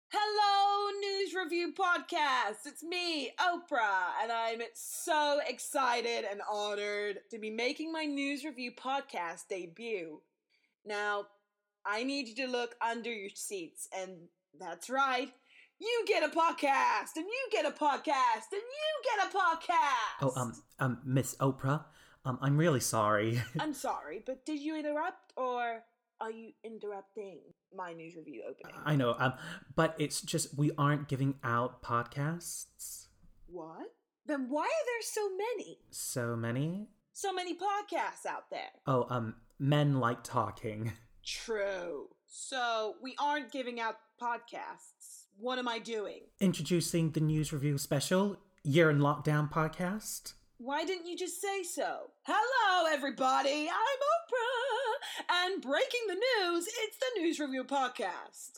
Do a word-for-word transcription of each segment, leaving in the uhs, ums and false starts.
Hello, News Review Podcast. It's me, Oprah, and I'm so excited and honored to be making my News Review Podcast debut. Now, I need you to look under your seats, and that's right. You get a podcast, and you get a podcast, and you get a podcast. Oh, um, um, Miss Oprah, um, I'm really sorry. I'm sorry, but did you interrupt, or are you interrupting my news review opening? I know, um, but it's just we aren't giving out podcasts. What? Then why are there so many? So many? So many podcasts out there. Oh, um, men like talking. True. So we aren't giving out podcasts. What am I doing? Introducing the News Review Special Year in Lockdown podcast. Why didn't you just say so? Hello, everybody. I'm Oprah. And breaking the news, it's the News Review Podcast.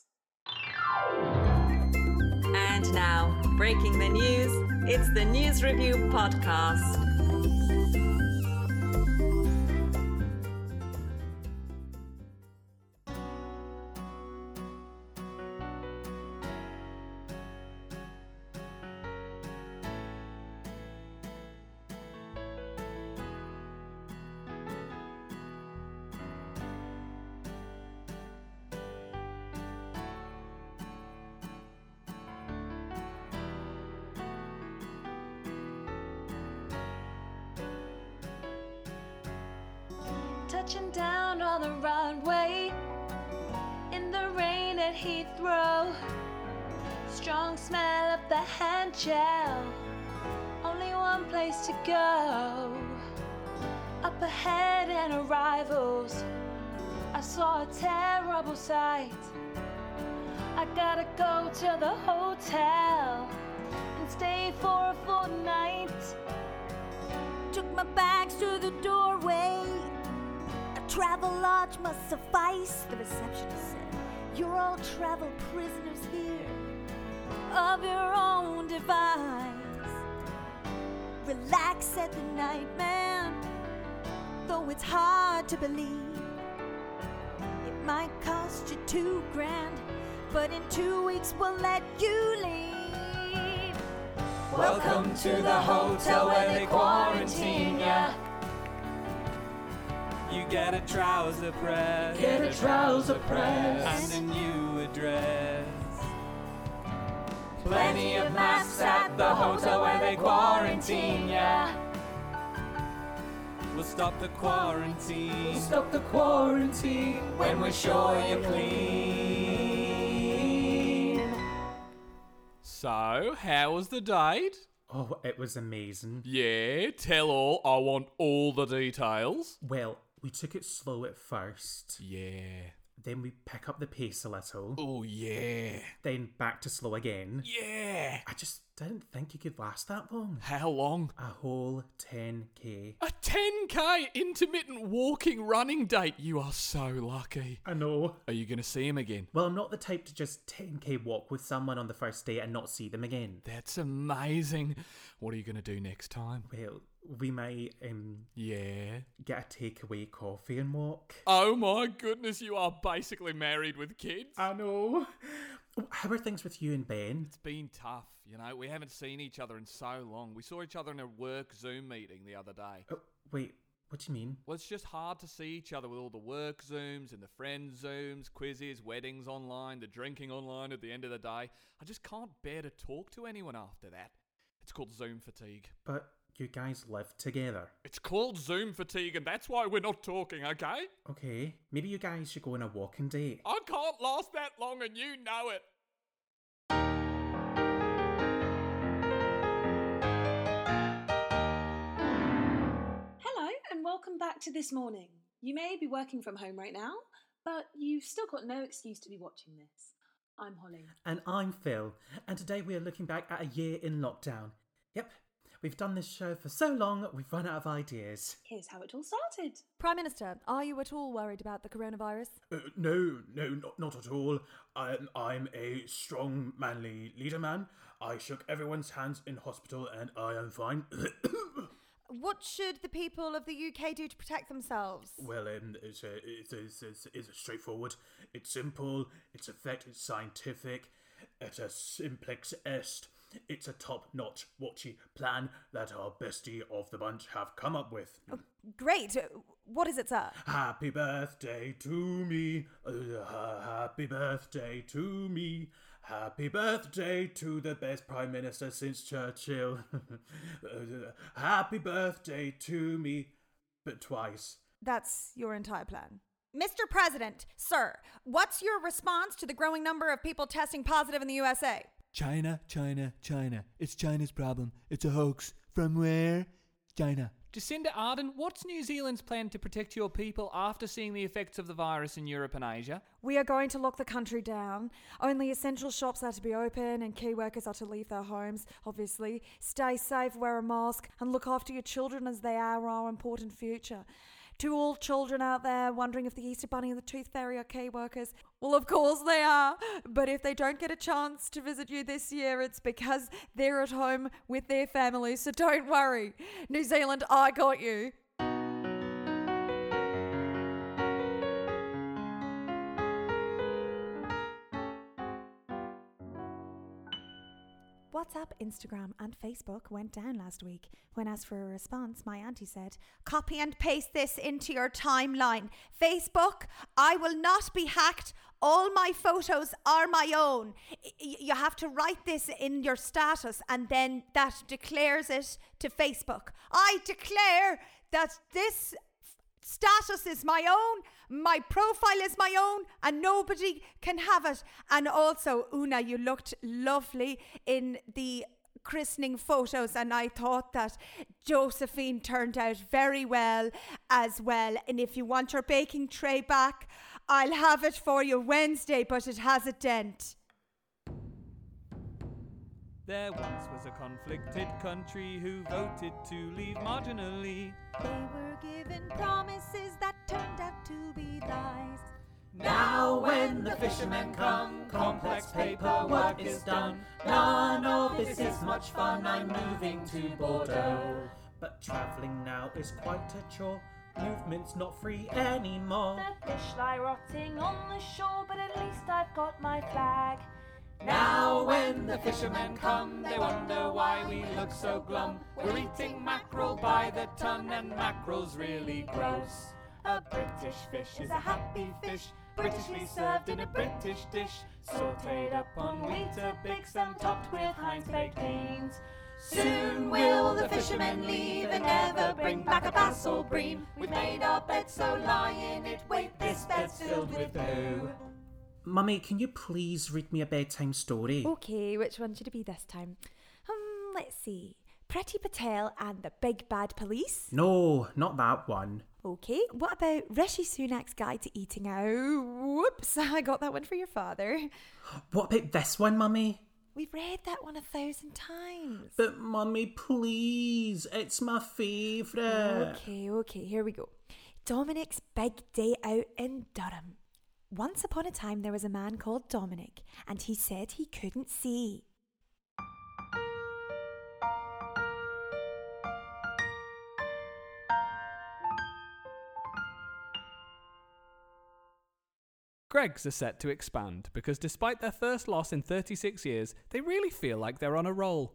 And now, breaking the news, it's the News Review Podcast. Touching down on the runway in the rain at Heathrow. Strong smell of the hand gel. Only one place to go. Up ahead and arrivals, I saw a terrible sight. I gotta go to the hotel and stay for a fortnight. Took my bags to the doorway. Travel lodge must suffice, the receptionist said. You're all travel prisoners here, of your own device. Relax, said the night man, though it's hard to believe. It might cost you two grand, but in two weeks we'll let you leave. Welcome to the hotel where they quarantine ya. You get a trouser press, Get a trouser press. and a new address. Plenty of masks at the hotel where they quarantine ya. We'll stop the quarantine Stop the quarantine when we're sure you're clean. So, how was the date? Oh, it was amazing. Yeah, tell all. I want all the details. Well, we took it slow at first. Yeah. Then we pick up the pace a little. Oh, yeah. Then back to slow again. Yeah. I just didn't think you could last that long. How long? A whole ten k. A ten k intermittent walking running date. You are so lucky. I know. Are you going to see him again? Well, I'm not the type to just ten k walk with someone on the first day and not see them again. That's amazing. What are you going to do next time? Well, we might um Yeah. get a takeaway coffee and walk. Oh my goodness, you are basically married with kids. I know. How are things with you and Ben? It's been tough, you know. We haven't seen each other in so long. We saw each other in a work Zoom meeting the other day. Oh, wait, what do you mean? Well, it's just hard to see each other with all the work Zooms and the friend Zooms, quizzes, weddings online, the drinking online at the end of the day. I just can't bear to talk to anyone after that. It's called Zoom fatigue. But you guys live together. It's called Zoom fatigue, and that's why we're not talking, okay? Okay, maybe you guys should go on a walking date. I can't last that long, and you know it. Hello, and welcome back to This Morning. You may be working from home right now, but you've still got no excuse to be watching this. I'm Holly. And I'm Phil, and today we are looking back at a year in lockdown. Yep, we've done this show for so long, we've run out of ideas. Here's how it all started. Prime Minister, are you at all worried about the coronavirus? Uh, no, no, not, not at all. I'm, I'm a strong, manly leader man. I shook everyone's hands in hospital and I am fine. What should the people of the U K do to protect themselves? Well, um, it's, a, it's, a, it's, a, it's a straightforward. It's simple, it's effective, it's scientific. et a simplex est. It's a top-notch, watchy plan that our bestie of the bunch have come up with. Oh, great. What is it, sir? Happy birthday to me. Uh, happy birthday to me. Happy birthday to the best Prime Minister since Churchill. Happy birthday to me, but twice. That's your entire plan. Mister President, sir, what's your response to the growing number of people testing positive in the U S A? China, China, China. It's China's problem. It's a hoax. From where? China. Jacinda Ardern, what's New Zealand's plan to protect your people after seeing the effects of the virus in Europe and Asia? We are going to lock the country down. Only essential shops are to be open and key workers are to leave their homes, obviously. Stay safe, wear a mask, and look after your children as they are our important future. To all children out there wondering if the Easter Bunny and the Tooth Fairy are key workers, well, of course they are. But if they don't get a chance to visit you this year, it's because they're at home with their families. So don't worry. New Zealand, I got you. WhatsApp, Instagram and Facebook went down last week. When asked for a response, my auntie said, "Copy and paste this into your timeline. Facebook, I will not be hacked. All my photos are my own. Y- you have to write this in your status and then that declares it to Facebook. I declare that this status is my own, my profile is my own, and nobody can have it. And also, Una, you looked lovely in the christening photos, and I thought that Josephine turned out very well as well. And if you want your baking tray back, I'll have it for you Wednesday, but it has a dent." There once was a conflicted country who voted to leave marginally. They were given promises that turned out to be lies. Now when the fishermen come, complex paperwork is done. None of this is much fun, I'm moving to Bordeaux. But travelling now is quite a chore. Movement's not free anymore. The fish lie rotting on the shore, but at least I've got my flag. Now when the fishermen come, they wonder why we look so glum. We're eating mackerel by the ton, and mackerel's really gross. A British fish is a happy fish, Britishly served in a British dish, sautéed up on Weetabix and topped with Heinz baked beans. Soon will the fishermen leave and never bring back a bass or bream. We've made our bed, so lie in it. Wait, this bed's filled with poo. Mummy, can you please read me a bedtime story? Okay, which one should it be this time? Um, let's see. Preti Patel and the Big Bad Police? No, not that one. Okay, what about Rishi Sunak's Guide to Eating Out? Whoops, I got that one for your father. What about this one, Mummy? We've read that one a thousand times. But Mummy, please, it's my favourite. Okay, okay, here we go. Dominic's Big Day Out in Durham. Once upon a time there was a man called Dominic, and he said he couldn't see. Greggs are set to expand because despite their first loss in thirty-six years, they really feel like they're on a roll.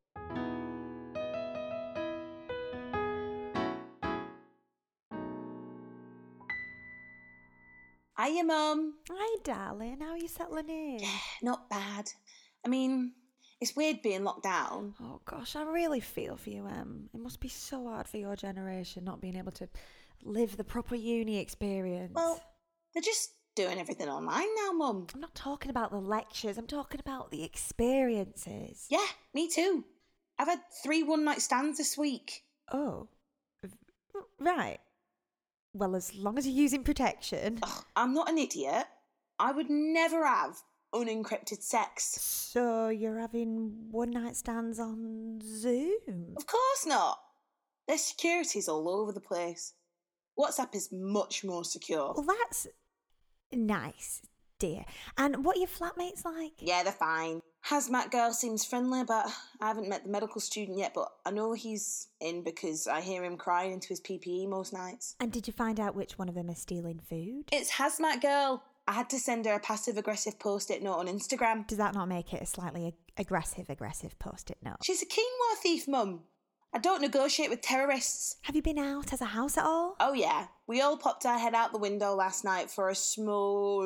Hiya, Mum. Hi, darling. How are you settling in? Yeah, not bad. I mean, it's weird being locked down. Oh, gosh, I really feel for you, Em. It must be so hard for your generation not being able to live the proper uni experience. Well, they're just doing everything online now, Mum. I'm not talking about the lectures. I'm talking about the experiences. Yeah, me too. I've had three one-night stands this week. Oh, right. Well, as long as you're using protection. Ugh, I'm not an idiot. I would never have unencrypted sex. So you're having one-night stands on Zoom? Of course not. There's securities all over the place. WhatsApp is much more secure. Well, that's nice, dear. And what are your flatmates like? Yeah, they're fine. Hazmat girl seems friendly, but I haven't met the medical student yet, but I know he's in because I hear him crying into his P P E most nights. And did you find out which one of them is stealing food? It's Hazmat girl. I had to send her a passive-aggressive post-it note on Instagram. Does that not make it a slightly ag- aggressive, aggressive post-it note? She's a quinoa thief, Mum. I don't negotiate with terrorists. Have you been out as a house at all? Oh, yeah. We all popped our head out the window last night for a small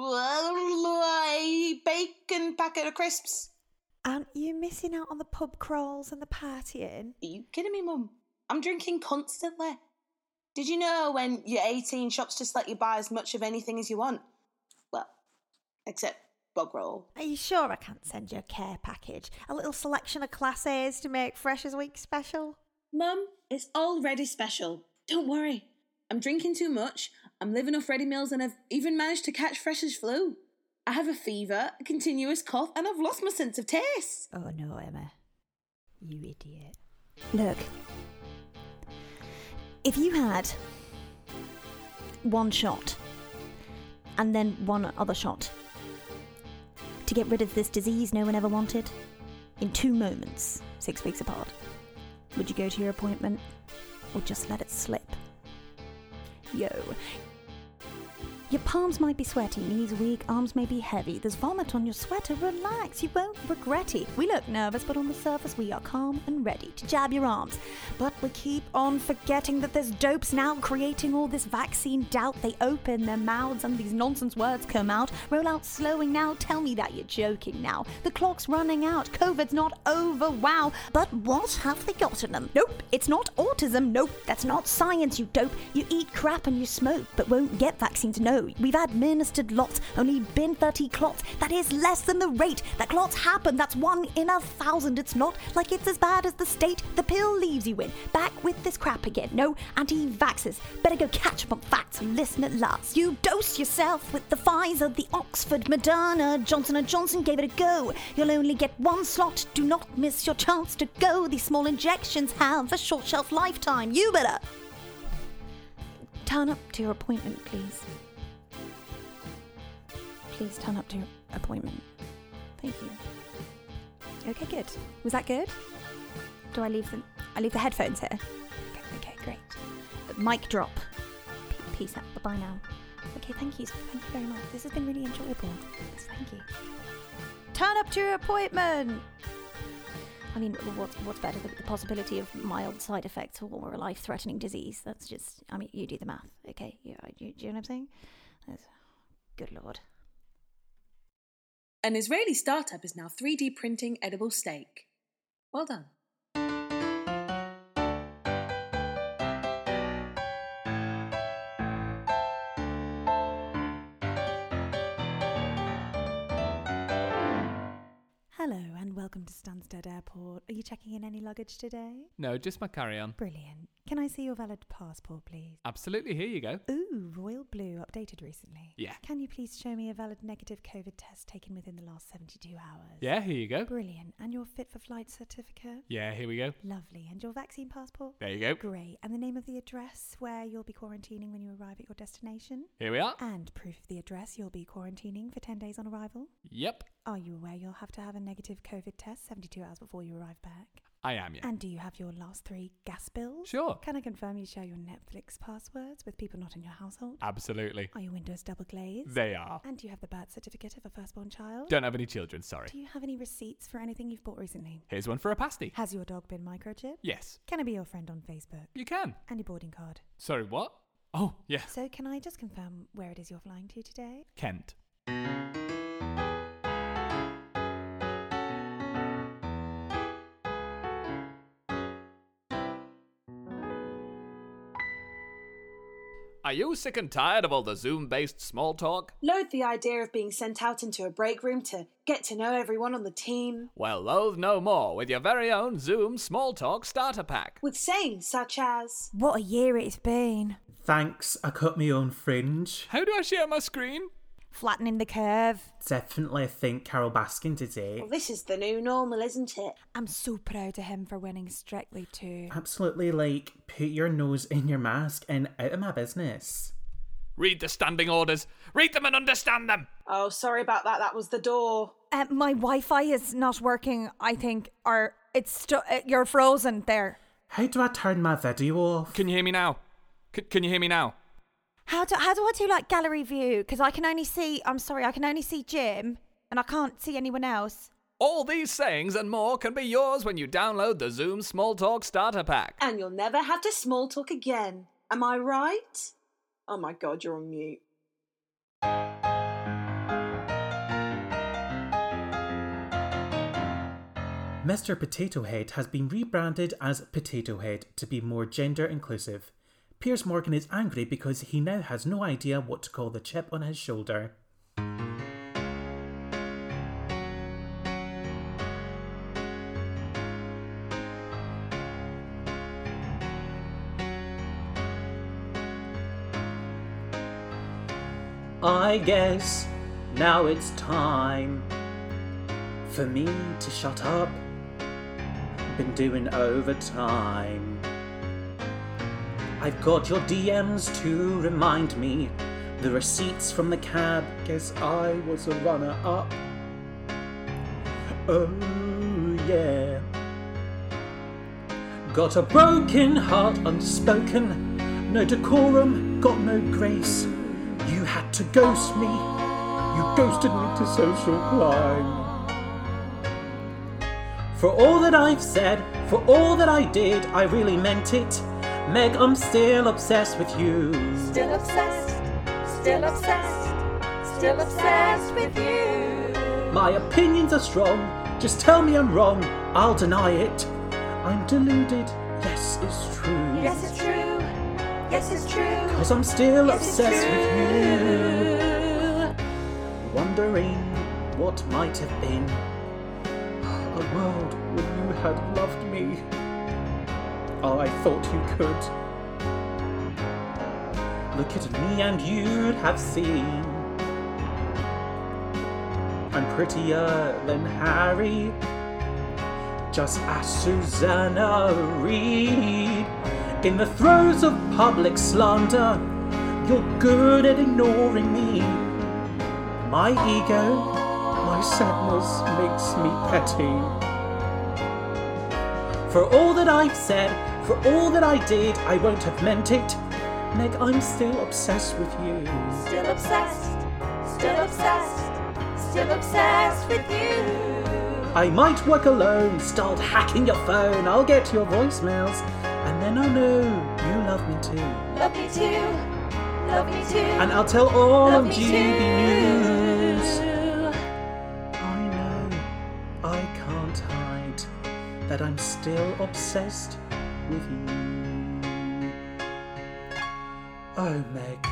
bacon packet of crisps. Aren't you missing out on the pub crawls and the partying? Are you kidding me, Mum? I'm drinking constantly. Did you know when you're eighteen, shops just let you buy as much of anything as you want? Well, except bog roll. Are you sure I can't send you a care package? A little selection of Class A's to make Freshers Week special? Mum, it's already special. Don't worry. I'm drinking too much, I'm living off ready meals, and I've even managed to catch Freshers flu. I have a fever, a continuous cough, and I've lost my sense of taste. Oh no, Emma. You idiot. Look. If you had one shot and then one other shot to get rid of this disease no one ever wanted in two moments, six weeks apart, would you go to your appointment or just let it slip? Yo. Your palms might be sweaty, knees weak, arms may be heavy, there's vomit on your sweater, relax, you won't regret it. We look nervous, but on the surface we are calm and ready to jab your arms. But we keep on forgetting that there's dopes now creating all this vaccine doubt. They open their mouths and these nonsense words come out. Roll out slowing now, tell me that you're joking now. The clock's running out, COVID's not over, wow. But what have they got in them? Nope, it's not autism, nope, that's not science, you dope. You eat crap and you smoke, but won't get vaccines, no. We've administered lots, only been thirty clots. That is less than the rate that clots happen. That's one in a thousand. It's not like it's as bad as the state the pill leaves you in. Back with this crap again. No anti-vaxxers. Better go catch up on facts and listen at last. You dose yourself with the Pfizer, the Oxford, Moderna. Johnson and Johnson gave it a go. You'll only get one slot. Do not miss your chance to go. These small injections have a short shelf lifetime. You better turn up to your appointment, please. Please turn up to your appointment. Thank you. Okay, good. Was that good? Do I leave the I leave the headphones here? Okay, okay, great. Mic drop. P- peace out. Bye-bye now. Okay, thank you. Thank you very much. This has been really enjoyable. Yes, thank you. Turn up to your appointment! I mean, what's, what's better than the possibility of mild side effects or a life-threatening disease? That's just, I mean, you do the math, okay? You, you, do you know what I'm saying? That's, good Lord. An Israeli startup is now three D printing edible steak. Well done. Hello and welcome to Stansted Airport. Are you checking in any luggage today? No, just my carry-on. Brilliant. Can I see your valid passport, please? Absolutely, here you go. Ooh, royal blue, updated recently. Yeah. Can you please show me a valid negative COVID test taken within the last seventy-two hours? Yeah, here you go. Brilliant. And your fit for flight certificate? Yeah, here we go. Lovely. And your vaccine passport? There you go. Great. And the name of the address where you'll be quarantining when you arrive at your destination? Here we are. And proof of the address you'll be quarantining for ten days on arrival? Yep. Are you aware you'll have to have a negative COVID test seventy-two hours before you arrive back? I am, yeah. And do you have your last three gas bills? Sure. Can I confirm you share your Netflix passwords with people not in your household? Absolutely. Are your windows double glazed? They are. And do you have the birth certificate of a firstborn child? Don't have any children, sorry. Do you have any receipts for anything you've bought recently? Here's one for a pasty. Has your dog been microchipped? Yes. Can I be your friend on Facebook? You can. And your boarding card? Sorry, what? Oh, yeah. So can I just confirm where it is you're flying to today? Kent. Are you sick and tired of all the Zoom-based small talk? Loathe the idea of being sent out into a break room to get to know everyone on the team. Well, loathe no more with your very own Zoom Small Talk Starter Pack. With sayings such as, what a year it's been. Thanks, I cut my own fringe. How do I share my screen? Flattening the curve. Definitely think Carol Baskin did it. well, this is the new normal, isn't it? I'm so proud of him for winning Strictly too. Absolutely, like, put your nose in your mask and out of my business. Read the standing orders. Read them and understand them. Oh, sorry about that. That was the door. Uh, my Wi-Fi is not working, I think, or it's stu- uh, you're frozen there. How do I turn my video off? Can you hear me now? C- can you hear me now? How do how do I do like gallery view? Because I can only see. I'm sorry, I can only see Jim, and I can't see anyone else. All these sayings and more can be yours when you download the Zoom Small Talk Starter Pack. And you'll never have to small talk again. Am I right? Oh my god, you're on mute. Mister Potato Head has been rebranded as Potato Head to be more gender inclusive. Piers Morgan is angry because he now has no idea what to call the chip on his shoulder. I guess now it's time for me to shut up. Been doing overtime. I've got your D Ms to remind me, the receipts from the cab, guess I was a runner-up. Oh yeah. Got a broken heart unspoken, no decorum, got no grace. You had to ghost me, you ghosted me to social climb. For all that I've said, for all that I did, I really meant it. Meg, I'm still obsessed with you. Still obsessed, still obsessed, still obsessed with you. My opinions are strong, just tell me I'm wrong, I'll deny it. I'm deluded, yes, it's true. Yes, it's true, yes, it's true. Cause I'm still yes, obsessed with you. Wondering what might have been a world when you had loved me. Oh, I thought you could. Look at me and you'd have seen I'm prettier than Harry. Just ask Susanna Reid. In the throes of public slander, you're good at ignoring me. My ego, my sadness makes me petty. For all that I've said, for all that I did, I won't have meant it. Meg, I'm still obsessed with you. Still obsessed, still obsessed, still obsessed with you. I might work alone, start hacking your phone, I'll get your voicemails, and then I know you love me too. Love me too, love me too. And I'll tell all love of G B News. I know, I can't hide that I'm still obsessed with you. Oh, Meg.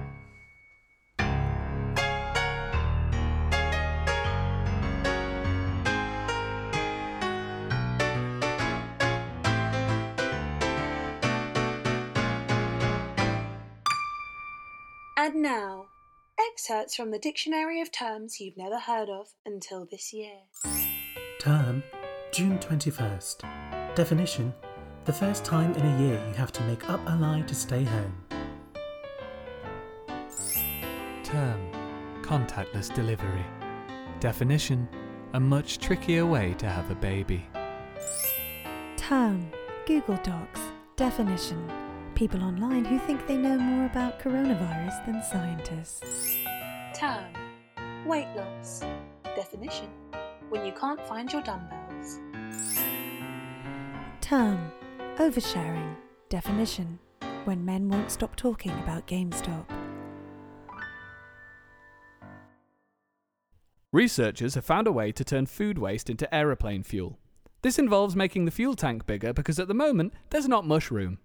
And now, excerpts from the Dictionary of Terms You've Never Heard of Until This Year. Term, June twenty-first. Definition, the first time in a year you have to make up a lie to stay home. Term, contactless delivery. Definition, a much trickier way to have a baby. Term, Google Docs. Definition, people online who think they know more about coronavirus than scientists. Term, weight loss. Definition, when you can't find your dumbbells. Term, oversharing. Definition, when men won't stop talking about GameStop. Researchers have found a way to turn food waste into aeroplane fuel. This involves making the fuel tank bigger because at the moment there's not much room.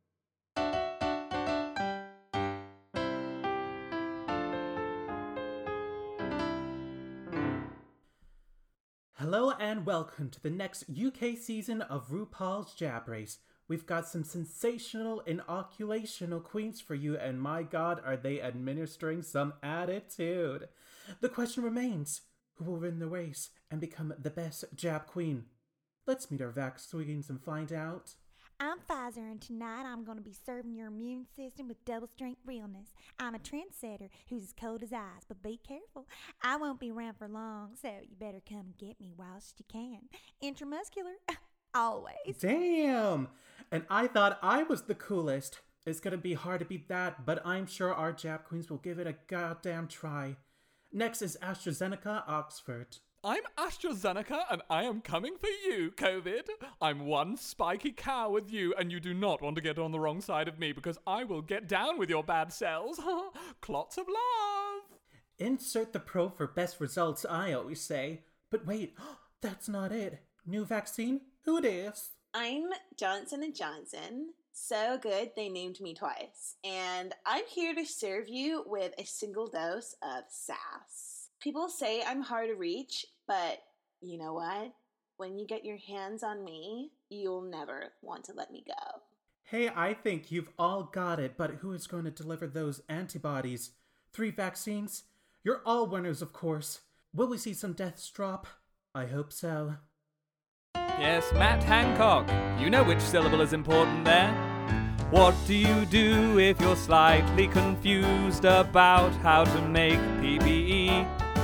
Hello and welcome to the next U K season of RuPaul's Jab Race. We've got some sensational inoculational queens for you, and my god, are they administering some attitude. The question remains, who will win the race and become the best jab queen? Let's meet our vax queens and find out. I'm Pfizer, and tonight I'm going to be serving your immune system with double-strength realness. I'm a trendsetter who's as cold as ice, but be careful. I won't be around for long, so you better come and get me whilst you can. Intramuscular, always. Damn! And I thought I was the coolest. It's gonna be hard to beat that, but I'm sure our Jap Queens will give it a goddamn try. Next is AstraZeneca, Oxford. I'm AstraZeneca and I am coming for you, COVID. I'm one spiky cow with you and you do not want to get on the wrong side of me because I will get down with your bad cells. Clots of love. Insert the pro for best results, I always say. But wait, that's not it. New vaccine? Who dis? I'm Johnson and Johnson. So good they named me twice. And I'm here to serve you with a single dose of sass. People say I'm hard to reach, but you know what? When you get your hands on me, you'll never want to let me go. Hey, I think you've all got it, but who is going to deliver those antibodies? Three vaccines? You're all winners, of course. Will we see some deaths drop? I hope so. Yes, Matt Hancock. You know which syllable is important there. What do you do if you're slightly confused about how to make P P E?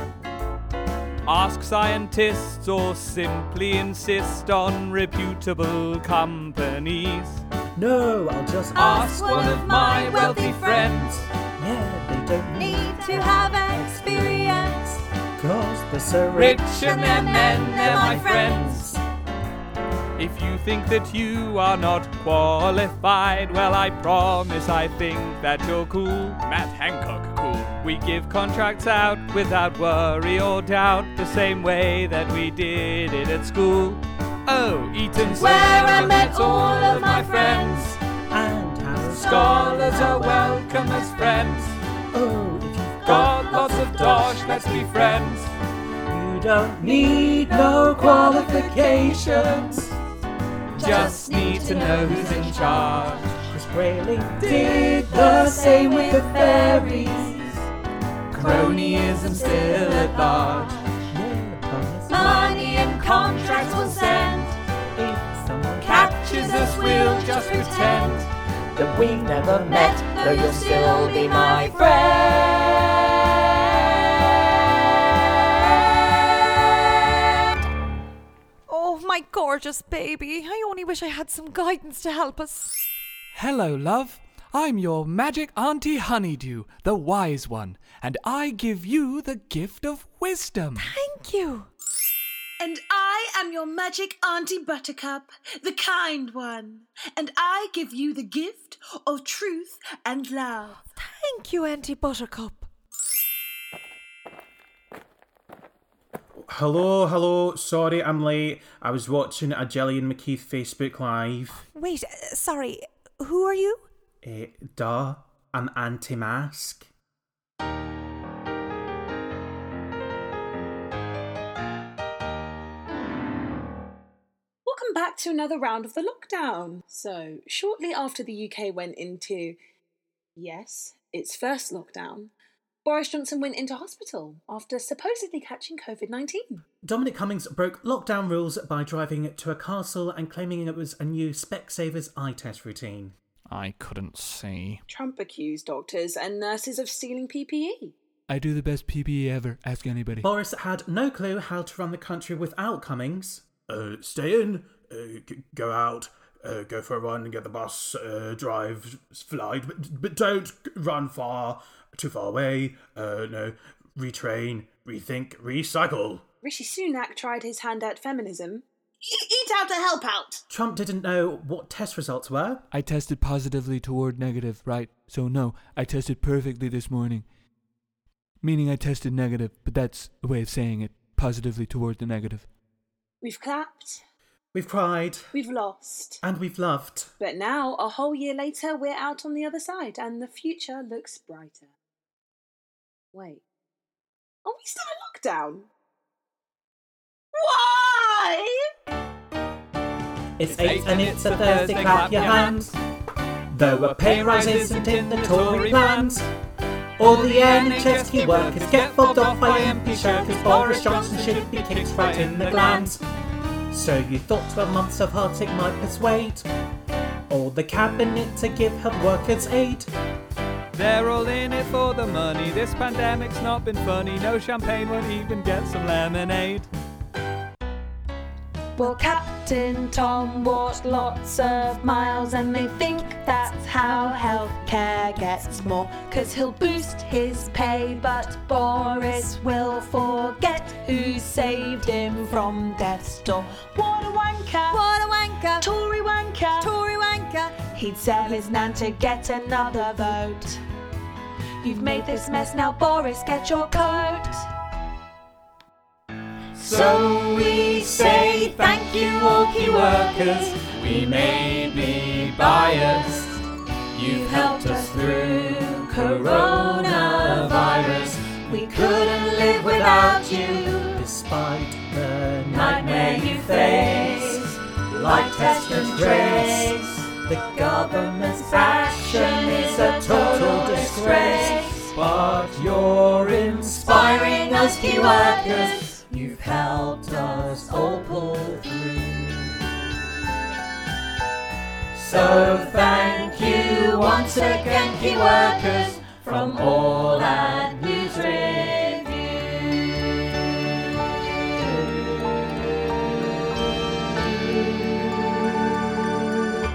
Ask scientists or simply insist on reputable companies. No, I'll just ask one of my wealthy friends. Yeah, they don't Need to have experience. cause they're so Rich and their men, they're my friends. If you think that you are not qualified, well, I promise I think that you're cool. Matt Hancock, cool. We give contracts out without worry or doubt, the same way that we did it at school. Oh, Eton's Where I met all of my friends. And how scholars are welcome as friends. Oh, if you've Got lots of dosh, let's be friends. you don't need no qualifications. Just need to know who's in charge. Chris Grayling did the same with the fairies. Cronyism still at large. Yeah, promise. Money and contracts will send. If someone Catches us, we'll just pretend. that we never met, Though you'll still be my friend. Oh, my gorgeous baby. I only wish I had some guidance to help us. Hello, love. I'm your magic Auntie Honeydew, the wise one, and I give you the gift of wisdom. Thank you. And I am your magic Auntie Buttercup, the kind one. And I give you the gift of truth and love. Thank you, Auntie Buttercup. Hello, hello, sorry I'm late. I was watching a Jelly and McKeith Facebook Live. Wait, uh, sorry. Who are you? Eh, duh, I'm anti-mask. Welcome back to another round of the lockdown. So, shortly after the U K went into, yes, its first lockdown, Boris Johnson went into hospital after supposedly catching covid nineteen. Dominic Cummings broke lockdown rules by driving to a castle and claiming it was a new Specsavers eye test routine. I couldn't see. Trump accused doctors and nurses of stealing P P E. I do the best P P E ever. Ask anybody. Boris had no clue how to run the country without Cummings. Uh, stay in, uh, g- go out, uh, go for a run, get the bus, uh, drive, fly, but, but don't run far, too far away, uh, no, retrain, rethink, recycle. Rishi Sunak tried his hand at feminism. E- eat out to help out! Trump didn't know what test results were. I tested positively toward negative, right? So no, I tested perfectly this morning. Meaning I tested negative, but that's a way of saying it. Positively toward the negative. We've clapped, We've cried, we've lost. and we've loved. But now, a whole year later, we're out on the other side and the future looks brighter. Wait, are we still in lockdown? Why? It's eight and it's a Thursday, clap your hands. Though a pay rise isn't in the Tory plans. All the N H S key workers get fobbed off by M P shirkers. Boris Johnson should be kicked right in the glands. So you thought twelve months of hardship might persuade all the cabinet to give health workers aid. They're all in it for the money. This pandemic's not been funny. No champagne won't even get some lemonade. We'll cap Captain Tom walked lots of miles, and they think that's how healthcare gets more, 'cause he'll boost his pay, but Boris will forget who saved him from death's door. What a wanker! What a wanker! Tory wanker! Tory wanker! He'd sell his nan to get another vote. You've made this mess, now Boris, get your coat. So we say thank you, walkie workers. We may be biased. You've helped us through coronavirus. We couldn't live without you. Despite the Nightmare you face, like test and trace. the government's Action is a total disgrace. but you're Inspiring us key workers. You've helped us all pull through. So thank you once again, key workers, from all at News Review.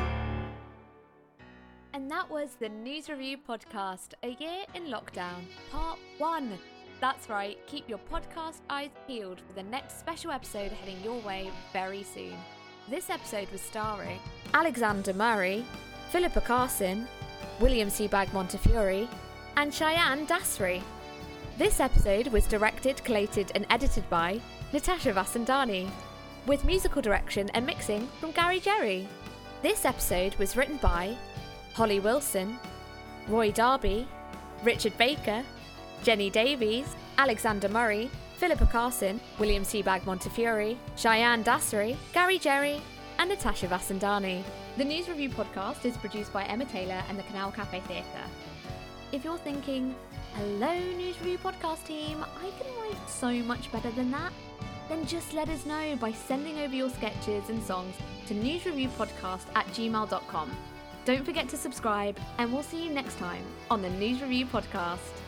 And that was the News Review podcast, A Year in Lockdown, Part one. That's right, keep your podcast eyes peeled for the next special episode heading your way very soon. This episode was starring Alexander Murray, Philippa Carson, William Sebag Montefiore, and Cheyenne Dasri. This episode was directed, collated and edited by Natasha Vasandani, with musical direction and mixing from Gary Jerry. This episode was written by Holly Wilson, Roy Darby, Richard Baker, Jenny Davies, Alexander Murray, Philippa Carson, William Sebag Montefiore, Cheyenne Dassery, Gary Jerry, and Natasha Vasandani. The News Review podcast is produced by Emma Taylor and the Canal Cafe Theatre. If you're thinking, hello News Review podcast team, I can write so much better than that, then just let us know by sending over your sketches and songs to newsreviewpodcast at gmail dot com. Don't forget to subscribe, and we'll see you next time on the News Review podcast.